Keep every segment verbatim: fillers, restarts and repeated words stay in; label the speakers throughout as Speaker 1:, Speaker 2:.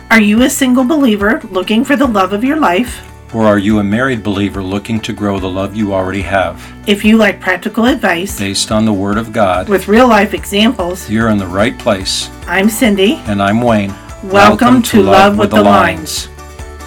Speaker 1: Are you a single believer looking for the love of your life?
Speaker 2: Or are you a married believer looking to grow the love you already have?
Speaker 1: If you like practical advice
Speaker 2: Based on the Word of God,
Speaker 1: with real-life examples,
Speaker 2: you're in the right place.
Speaker 1: I'm Cindy.
Speaker 2: And I'm Wayne.
Speaker 1: Welcome, Welcome to, to Love, Love with, with the, the Lines. Lines.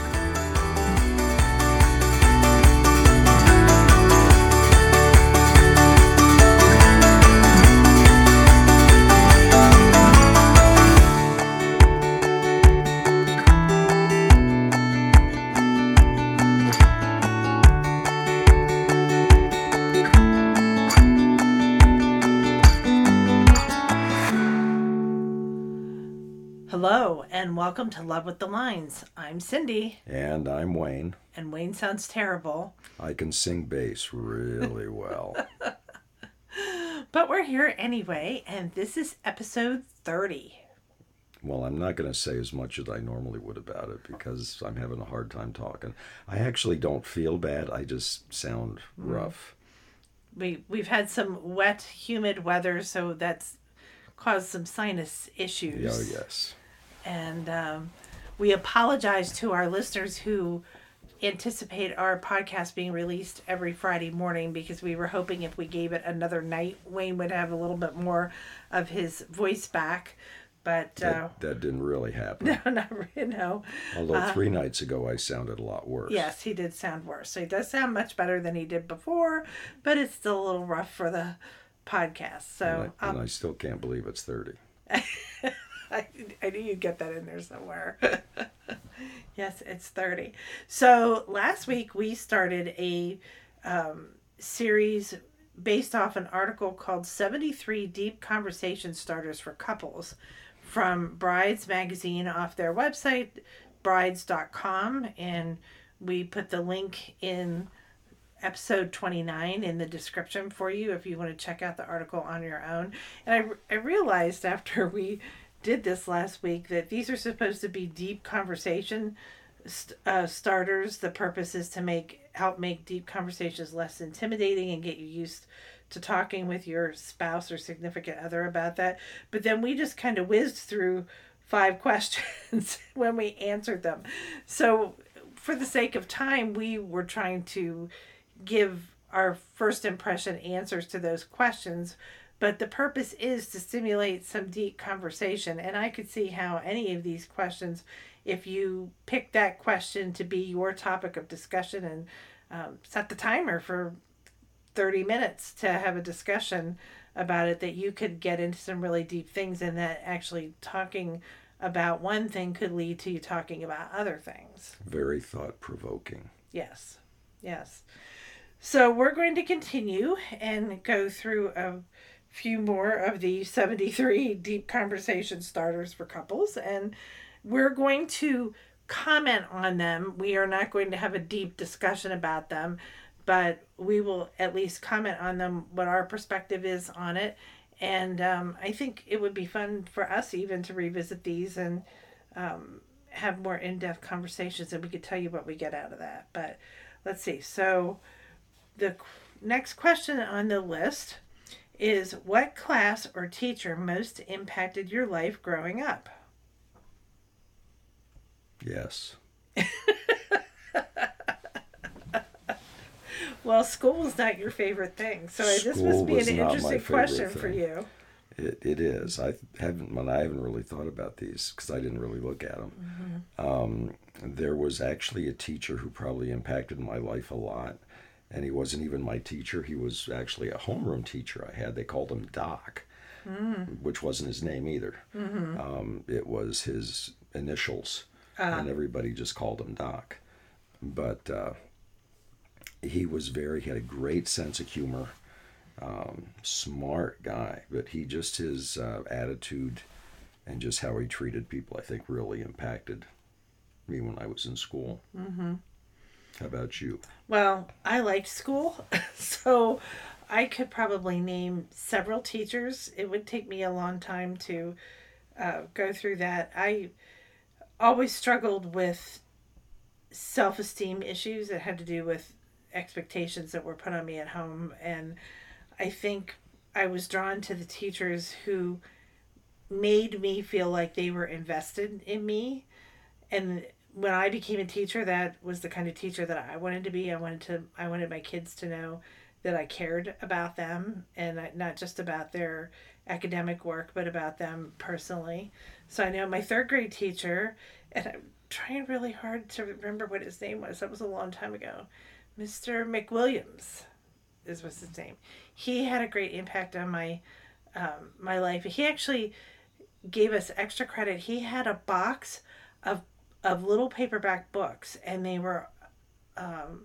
Speaker 1: Hello, and welcome to Love with the Lines. I'm Cindy.
Speaker 3: And I'm Wayne.
Speaker 1: And Wayne sounds terrible.
Speaker 3: I can sing bass really well.
Speaker 1: But we're here anyway, and this is episode thirty.
Speaker 3: Well, I'm not going to say as much as I normally would about it because I'm having a hard time talking. I actually don't feel bad. I just sound rough.
Speaker 1: We, we've had some wet, humid weather, so that's caused some sinus issues.
Speaker 3: Oh, yes.
Speaker 1: And um, we apologize to our listeners who anticipate our podcast being released every Friday morning because we were hoping if we gave it another night, Wayne would have a little bit more of his voice back. But
Speaker 3: that,
Speaker 1: uh,
Speaker 3: that didn't really happen.
Speaker 1: No, not really, no.
Speaker 3: Although
Speaker 1: uh,
Speaker 3: three nights ago I sounded a lot worse.
Speaker 1: Yes, he did sound worse. So he does sound much better than he did before, but it's still a little rough for the podcast. So
Speaker 3: and I, and I still can't believe it's thirty.
Speaker 1: I, I knew you'd get that in there somewhere. Yes, it's thirty. So last week we started a um, series based off an article called seventy-three Deep Conversation Starters for Couples from Brides Magazine off their website, brides dot com. And we put the link in episode twenty-nine in the description for you if you want to check out the article on your own. And I, I realized after we did this last week that these are supposed to be deep conversation st- uh, starters. The purpose is to make help make deep conversations less intimidating and get you used to talking with your spouse or significant other about that. But then we just kind of whizzed through five questions when we answered them. So for the sake of time, we were trying to give our first impression answers to those questions. But the purpose is to stimulate some deep conversation. And I could see how any of these questions, if you pick that question to be your topic of discussion and um, set the timer for thirty minutes to have a discussion about it, that you could get into some really deep things, and that actually talking about one thing could lead to you talking about other things.
Speaker 3: Very thought-provoking.
Speaker 1: Yes, yes. So we're going to continue and go through a few more of the seventy-three deep conversation starters for couples, and we're going to comment on them. We are not going to have a deep discussion about them, but we will at least comment on them, what our perspective is on it. And um, I think it would be fun for us even to revisit these and um, have more in-depth conversations, and we could tell you what we get out of that. But let's see. So the next question on the list is, what class or teacher most impacted your life growing up?
Speaker 3: Yes.
Speaker 1: Well, school is not your favorite thing, so
Speaker 3: School
Speaker 1: this must be an
Speaker 3: not
Speaker 1: interesting question
Speaker 3: thing.
Speaker 1: for you.
Speaker 3: It it is. I haven't. Well, I haven't really thought about these because I didn't really look at them. Mm-hmm. Um, there was actually a teacher who probably impacted my life a lot. And he wasn't even my teacher. He was actually a homeroom teacher I had. They called him Doc, mm. which wasn't his name either. Mm-hmm. Um, it was his initials, uh. and everybody just called him Doc. But uh, he was very, he had a great sense of humor, um, smart guy. But he just, his uh, attitude and just how he treated people, I think really impacted me when I was in school. Mm-hmm. How about you?
Speaker 1: Well, I liked school, so I could probably name several teachers. It would take me a long time to uh, go through that. I always struggled with self-esteem issues that had to do with expectations that were put on me at home. And I think I was drawn to the teachers who made me feel like they were invested in me. and when I became a teacher, that was the kind of teacher that I wanted to be. I wanted to I wanted my kids to know that I cared about them, and not just about their academic work, but about them personally. So I know my third grade teacher, and I'm trying really hard to remember what his name was. That was a long time ago. Mister McWilliams is was his name. He had a great impact on my um, my life. He actually gave us extra credit. He had a box of of little paperback books, and they were um,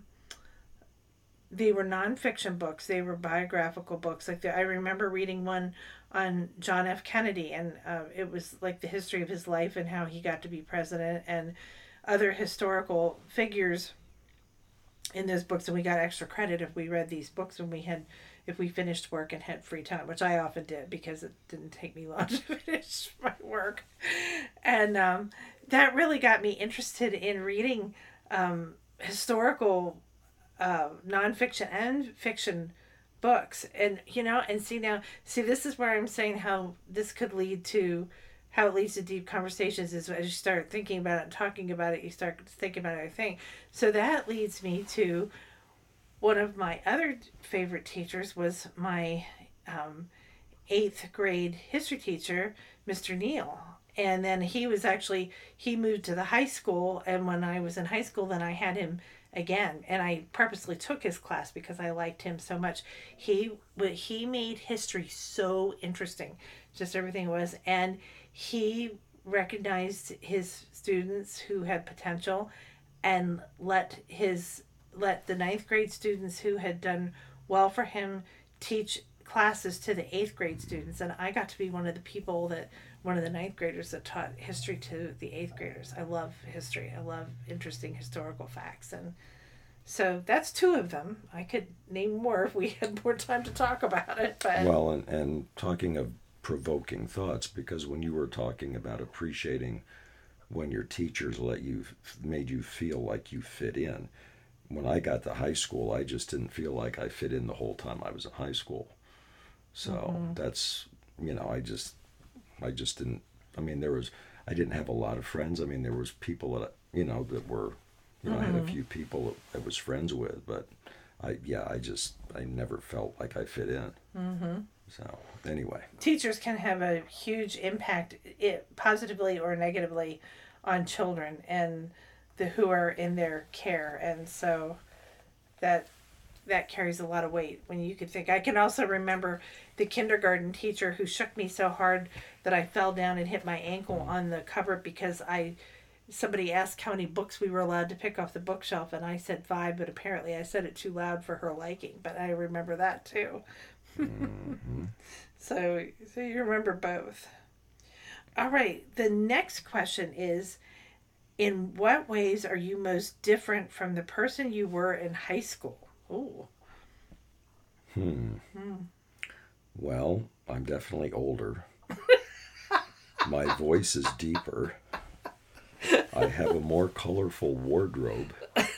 Speaker 1: they were nonfiction books. They were biographical books. Like the, I remember reading one on John F. Kennedy, and uh, it was like the history of his life and how he got to be president, and other historical figures in those books. And we got extra credit if we read these books when we had, if we finished work and had free time, which I often did because it didn't take me long to finish my work. And um, that really got me interested in reading um, historical uh, nonfiction and fiction books. And, you know, and see now, see, this is where I'm saying how this could lead to, how it leads to deep conversations is as you start thinking about it and talking about it, you start thinking about other things. So that leads me to one of my other favorite teachers was my um, eighth grade history teacher, Mister Neal. And then he was actually, he moved to the high school. And when I was in high school, then I had him again. And I purposely took his class because I liked him so much. He, he made history so interesting, just everything was. And he recognized his students who had potential and let his, let the ninth grade students who had done well for him teach classes to the eighth grade students. And I got to be one of the people that, one of the ninth graders that taught history to the eighth graders. I love history. I love interesting historical facts. And so that's two of them. I could name more if we had more time to talk about it. But
Speaker 3: well, and, and talking of provoking thoughts, because when you were talking about appreciating when your teachers let you, made you feel like you fit in, when I got to high school, I just didn't feel like I fit in the whole time I was in high school. So mm-hmm. that's, you know, I just, I just didn't, I mean, there was, I didn't have a lot of friends. I mean, there was people that, you know, that were, you know, mm-hmm. I had a few people that I was friends with, but I, yeah, I just, I never felt like I fit in. Mm-hmm. So anyway.
Speaker 1: Teachers can have a huge impact, it, positively or negatively, on children and the who are in their care. And so that, that carries a lot of weight when you could think. I can also remember the kindergarten teacher who shook me so hard that I fell down and hit my ankle on the cupboard because I, somebody asked how many books we were allowed to pick off the bookshelf, and I said five, but apparently I said it too loud for her liking. But I remember that too. Mm-hmm. So, so you remember both. All right. The next question is, in what ways are you most different from the person you were in high school? Ooh.
Speaker 3: Hmm. hmm. Well, I'm definitely older. My voice is deeper. I have a more colorful wardrobe.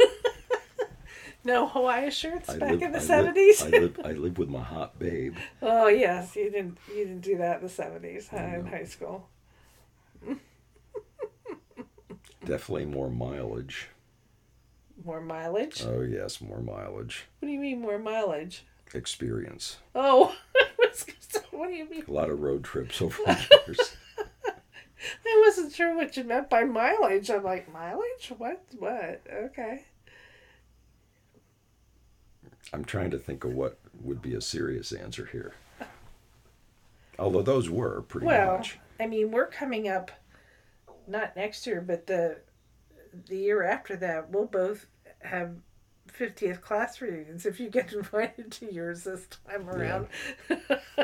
Speaker 1: No Hawaii shirts
Speaker 3: I
Speaker 1: back
Speaker 3: live,
Speaker 1: in the
Speaker 3: I
Speaker 1: seventies.
Speaker 3: Live, I live. I live with my hot babe.
Speaker 1: Oh yes, you didn't. You didn't do that in the seventies, huh? In high school.
Speaker 3: Definitely more mileage.
Speaker 1: More mileage?
Speaker 3: Oh yes, more mileage.
Speaker 1: What do you mean more mileage?
Speaker 3: Experience.
Speaker 1: Oh, what do you mean?
Speaker 3: A lot of road trips over the years.
Speaker 1: I wasn't sure what you meant by mileage. I'm like, mileage? What? What? Okay.
Speaker 3: I'm trying to think of what would be a serious answer here. Although those were pretty
Speaker 1: well,
Speaker 3: much.
Speaker 1: I mean, we're coming up, not next year, but the the year after that, we'll both have fiftieth class reunions if you get invited to yours this time around.
Speaker 3: Yeah.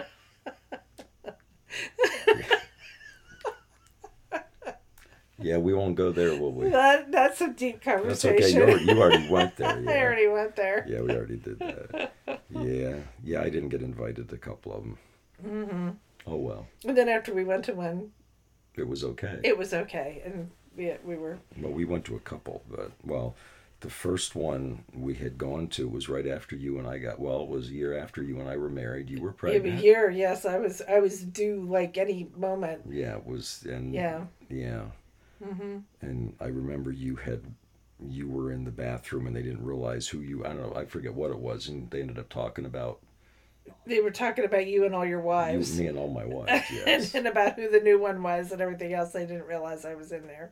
Speaker 3: Yeah, we won't go there, will we?
Speaker 1: That, that's a deep conversation.
Speaker 3: That's okay. You already, you already went there. Yeah.
Speaker 1: I already went there.
Speaker 3: Yeah, we already did that. Yeah. Yeah, I didn't get invited to a couple of them. Mm-hmm. Oh, well.
Speaker 1: And then after we went to one.
Speaker 3: It was okay.
Speaker 1: It was okay. And we, we were.
Speaker 3: Well, we went to a couple, but, well, the first one we had gone to was right after you and I got, well, it was a year after you and I were married. You were pregnant.
Speaker 1: A year, yes. I was I was due like any moment.
Speaker 3: Yeah, it was. And
Speaker 1: yeah.
Speaker 3: Yeah.
Speaker 1: Mm-hmm.
Speaker 3: And I remember you had you were in the bathroom and they didn't realize who you. I don't know. I forget what it was, and they ended up talking about
Speaker 1: They were talking about you and all your
Speaker 3: you,
Speaker 1: wives.
Speaker 3: me, and all my wives.
Speaker 1: and,
Speaker 3: Yes.
Speaker 1: and about who the new one was and everything else. They didn't realize I was in there.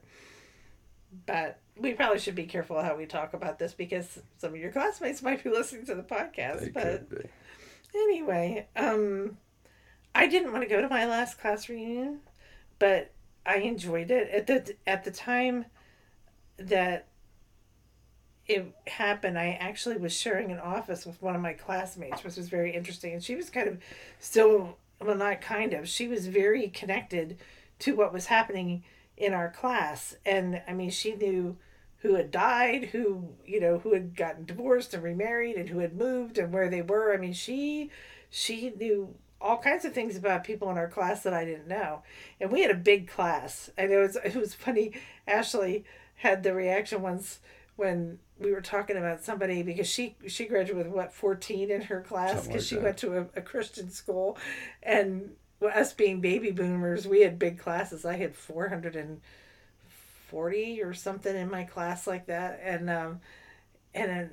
Speaker 1: But we probably should be careful how we talk about this because some of your classmates might be listening to the podcast.
Speaker 3: They
Speaker 1: but
Speaker 3: could be.
Speaker 1: anyway, um, I didn't want to go to my last class reunion, but I enjoyed it at the at the time that it happened. I actually was sharing an office with one of my classmates, which was very interesting, and she was kind of still, well, not kind of, she was very connected to what was happening in our class. And I mean, she knew who had died, who, you know, who had gotten divorced and remarried, and who had moved and where they were. I mean, she she knew all kinds of things about people in our class that I didn't know. And we had a big class. And it was it was funny. Ashley had the reaction once when we were talking about somebody, because she she graduated with what, fourteen in her class, because
Speaker 3: Something like
Speaker 1: she
Speaker 3: that.
Speaker 1: went to a, a Christian school. And us being baby boomers, we had big classes. I had four hundred forty or something in my class like that. And um and then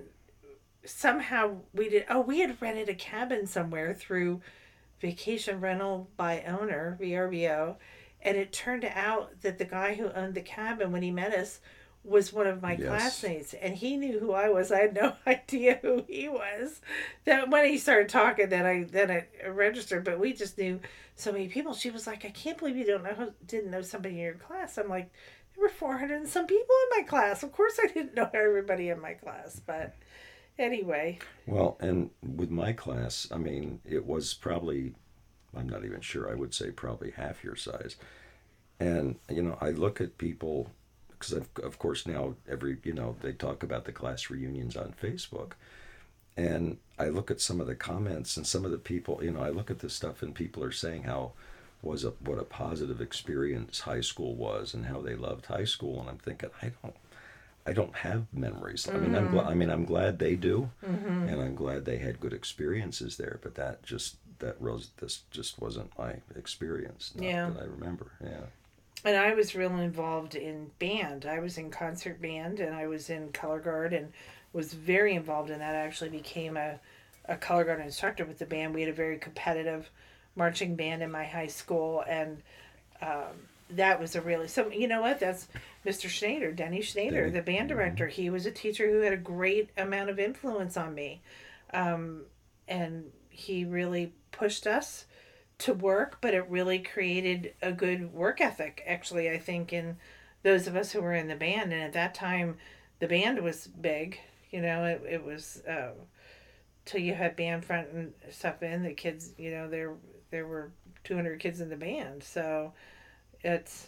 Speaker 1: somehow we did, oh, we had rented a cabin somewhere through Vacation Rental by Owner, V R B O, and it turned out that the guy who owned the cabin when he met us was one of my
Speaker 3: Yes.
Speaker 1: classmates, and he knew who I was. I had no idea who he was. That when he started talking, then I then I registered. But we just knew so many people. She was like, "I can't believe you don't know didn't know somebody in your class." I'm like, "There were four hundred and some people in my class. Of course, I didn't know everybody in my class." But anyway,
Speaker 3: Well, and with my class, I mean, it was probably, I'm not even sure, I would say probably half your size. And, you know, I look at people, because of, of course now every, you know, they talk about the class reunions on Facebook. And I look at some of the comments and some of the people, you know, I look at this stuff and people are saying how was a, what a positive experience high school was and how they loved high school. And I'm thinking, I don't, I don't have memories. I mean, I'm glad. I mean, I'm glad they do,
Speaker 1: mm-hmm.
Speaker 3: and I'm glad they had good experiences there. But that just that was this just wasn't my experience. Not
Speaker 1: Yeah.
Speaker 3: that I remember. Yeah.
Speaker 1: And I was really involved in band. I was in concert band, and I was in color guard, and was very involved in that. I actually became a, a color guard instructor with the band. We had a very competitive marching band in my high school, and um, that was a really, so you know what, that's Mister Schneider, Denny Schneider,
Speaker 3: Denny.
Speaker 1: the band director.
Speaker 3: Mm-hmm.
Speaker 1: He was a teacher who had a great amount of influence on me, um, and he really pushed us to work, but it really created a good work ethic, actually, I think, in those of us who were in the band. And at that time, the band was big, you know, it, it was, uh, till you had band front and stuff in, the kids, you know, there, there were two hundred kids in the band. So it's,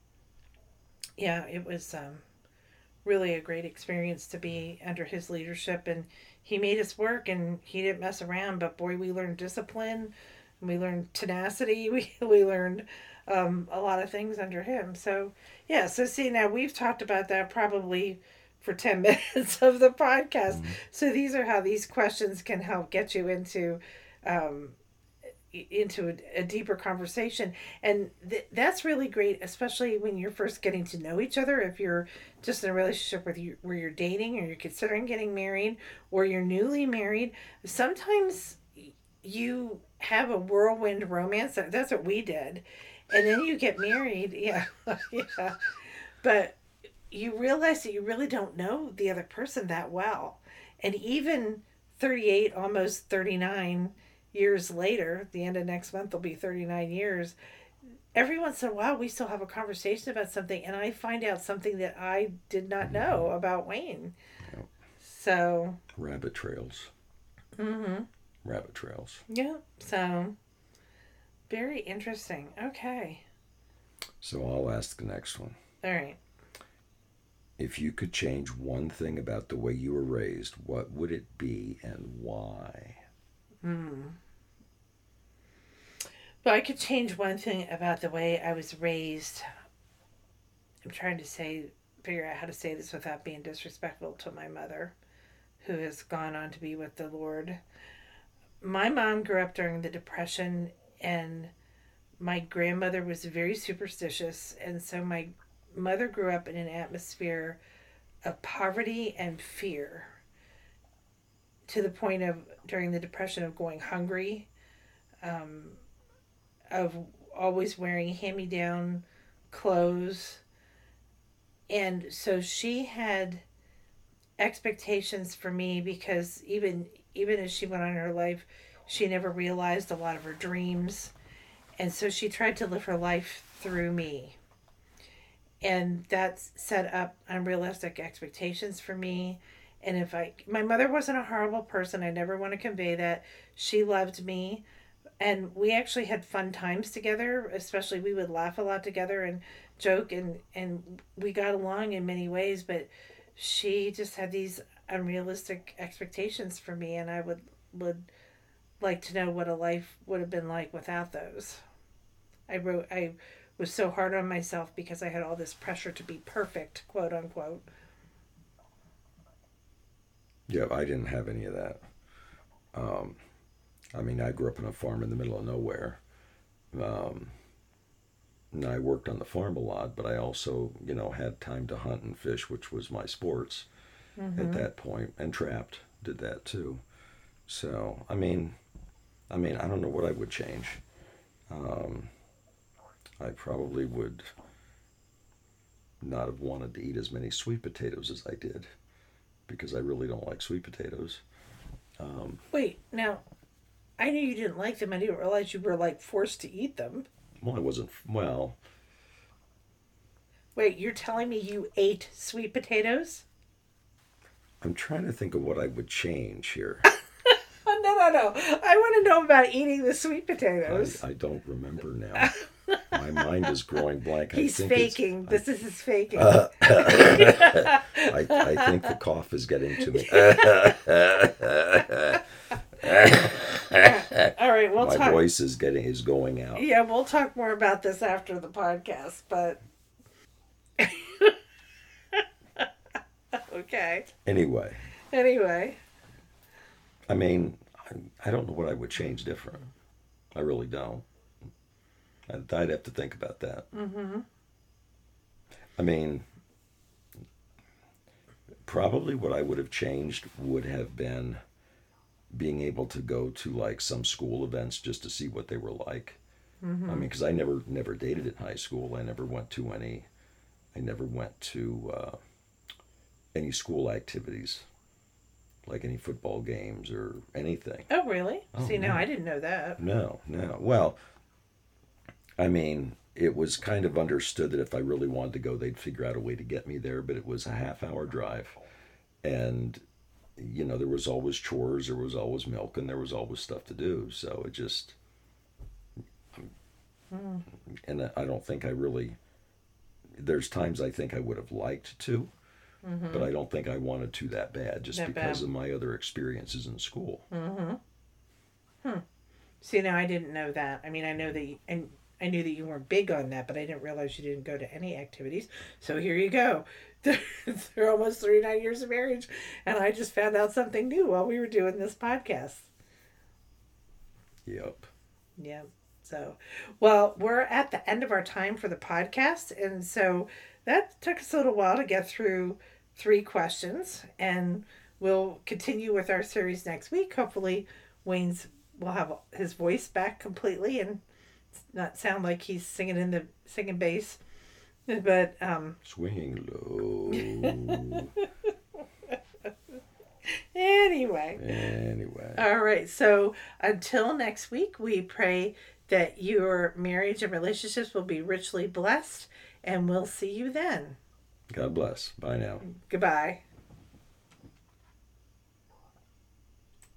Speaker 1: yeah, it was, um, really a great experience to be under his leadership, and he made us work, and he didn't mess around, but boy, we learned discipline. We learned tenacity. We we learned um, a lot of things under him. So, yeah. So, see, now we've talked about that probably for ten minutes of the podcast.
Speaker 3: Mm-hmm.
Speaker 1: So, these are how these questions can help get you into um, into a, a deeper conversation. And th- that's really great, especially when you're first getting to know each other. If you're just in a relationship with you, where you're dating, or you're considering getting married, or you're newly married, sometimes you have a whirlwind romance. That's what we did. And then you get married. Yeah. Yeah. But you realize that you really don't know the other person that well. And even thirty-eight, almost thirty-nine years later, at the end of next month will be thirty-nine years. Every once in a while, we still have a conversation about something, and I find out something that I did not know about Wayne.
Speaker 3: Yep.
Speaker 1: So.
Speaker 3: Rabbit trails.
Speaker 1: Mm-hmm.
Speaker 3: Rabbit trails.
Speaker 1: Yeah, so very interesting. Okay.
Speaker 3: So I'll ask the next one.
Speaker 1: All right.
Speaker 3: If you could change one thing about the way you were raised, what would it be and why?
Speaker 1: Hmm. Well, I could change one thing about the way I was raised. I'm trying to say, figure out how to say this without being disrespectful to my mother, who has gone on to be with the Lord. My mom grew up during the Depression, and my grandmother was very superstitious, and so my mother grew up in an atmosphere of poverty and fear, to the point of, during the Depression, of going hungry, um, of always wearing hand-me-down clothes. And so she had expectations for me, because even even as she went on in her life, she never realized a lot of her dreams. And so she tried to live her life through me. And that set up unrealistic expectations for me. And if I, my mother wasn't a horrible person. I never want to convey that. She loved me. And we actually had fun times together. Especially, we would laugh a lot together and joke, and, and we got along in many ways. But she just had these unrealistic expectations for me. And I would, would like to know what a life would have been like without those. I wrote, I was so hard on myself because I had all this pressure to be perfect, quote unquote.
Speaker 3: Yeah, I didn't have any of that. Um, I mean, I grew up on a farm in the middle of nowhere. Um, and I worked on the farm a lot, but I also, you know, had time to hunt and fish, which was my sports mm-hmm. at that point, and trapped, did that too. So, I mean, I mean, I don't know what I would change. Um, I probably would not have wanted to eat as many sweet potatoes as I did, because I really don't like sweet potatoes. Um,
Speaker 1: Wait, now, I knew you didn't like them. I didn't realize you were, like, forced to eat them.
Speaker 3: Well, I wasn't, well...
Speaker 1: Wait, you're telling me you ate sweet potatoes?
Speaker 3: I'm trying to think of what I would change here.
Speaker 1: Oh, no, no, no. I want to know about eating the sweet potatoes.
Speaker 3: I, I don't remember now. My mind is growing blank.
Speaker 1: He's
Speaker 3: I think
Speaker 1: faking. This I, is his faking.
Speaker 3: Uh, I, I think the cough is getting to me.
Speaker 1: All right, we'll
Speaker 3: My
Speaker 1: talk. My
Speaker 3: voice is getting is going out.
Speaker 1: Yeah, we'll talk more about this after the podcast, but okay.
Speaker 3: Anyway.
Speaker 1: Anyway.
Speaker 3: I mean, I, I don't know what I would change different. I really don't. I'd, I'd have to think about that.
Speaker 1: Mm-hmm.
Speaker 3: I mean, probably what I would have changed would have been being able to go to like some school events just to see what they were like. Mm-hmm. I mean, because I never never dated in high school. I never went to any. I never went to uh, any school activities, like any football games or anything.
Speaker 1: Oh, really?
Speaker 3: Oh,
Speaker 1: See,
Speaker 3: no.
Speaker 1: no, I didn't know that.
Speaker 3: No, no. Well, I mean, it was kind of understood that if I really wanted to go, they'd figure out a way to get me there, but it was a half hour drive. And, you know, there was always chores, there was always milk, and there was always stuff to do. So it just, mm. and I don't think I really, there's times I think I would have liked to, mm-hmm. but I don't think I wanted to that bad, just that because bad. of my other experiences in school.
Speaker 1: Mm-hmm. Hmm. See, now I didn't know that. I mean, I know that, you, and I knew that you weren't big on that, but I didn't realize you didn't go to any activities. So here you go. They're almost thirty-nine years of marriage, and I just found out something new while we were doing this podcast.
Speaker 3: Yep.
Speaker 1: Yep. So, well, we're at the end of our time for the podcast, and so that took us a little while to get through three questions, and we'll continue with our series next week. Hopefully, Wayne's will have his voice back completely and not sound like he's singing in the singing bass, but um
Speaker 3: swinging low.
Speaker 1: anyway
Speaker 3: anyway
Speaker 1: all right, so until next week, we pray that your marriage and relationships will be richly blessed, and we'll see you then.
Speaker 3: God bless. Bye now.
Speaker 1: Goodbye.